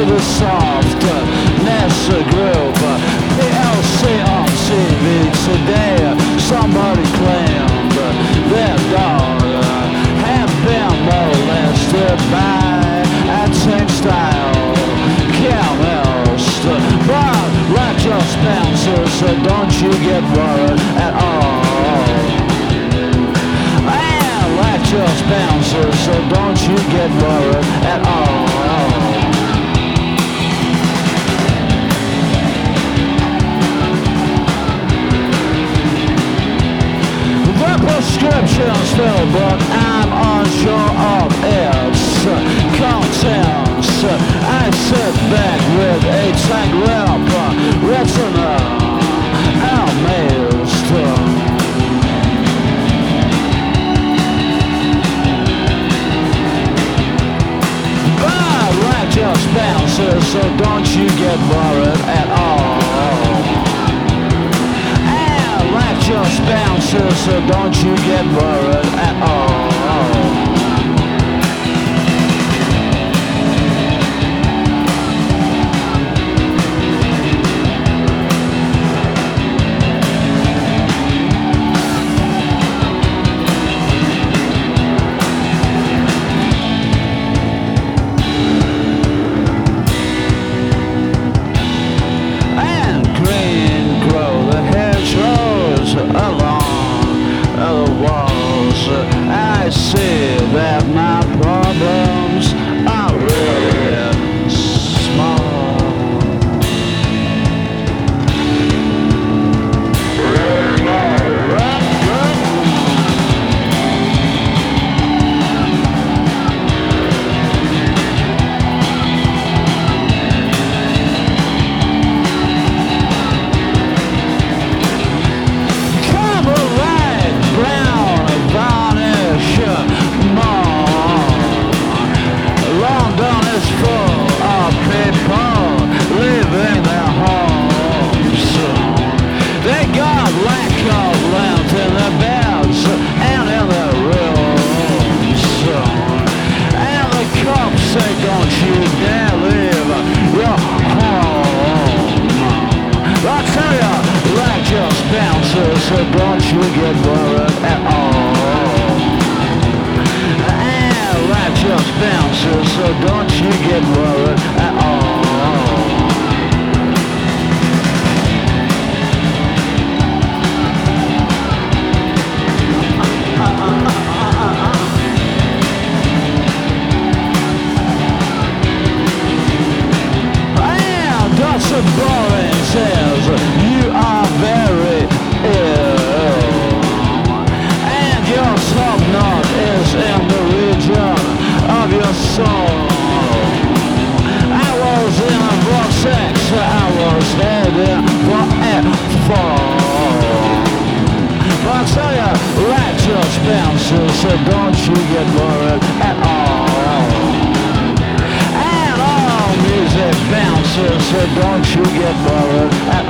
the softness group. PLC on TV today. Somebody claimed their dog had been molested by a textile chemist. But like your Spencer, so don't you get worried at all. And like your Spencer, so don't you get worried at all. Prescriptions filled, but I'm unsure of its contents. I sit back with a tank lamp, retina amazed. But like just bounces, so don't you get worried at all. Just bounces, so don't you get worried at all. And green grow the hedgerows along the walls. I see that my problems are really small. So don't you get worried at all. And life just bounces, so don't you get worried at all. And Dr. Boring says you are very and your subknot is in the region of your soul. I was in a vortex, I was heading for a fall. But I tell you, life just bounces, so don't you get worried at all. And all music bounces, so don't you get worried at all.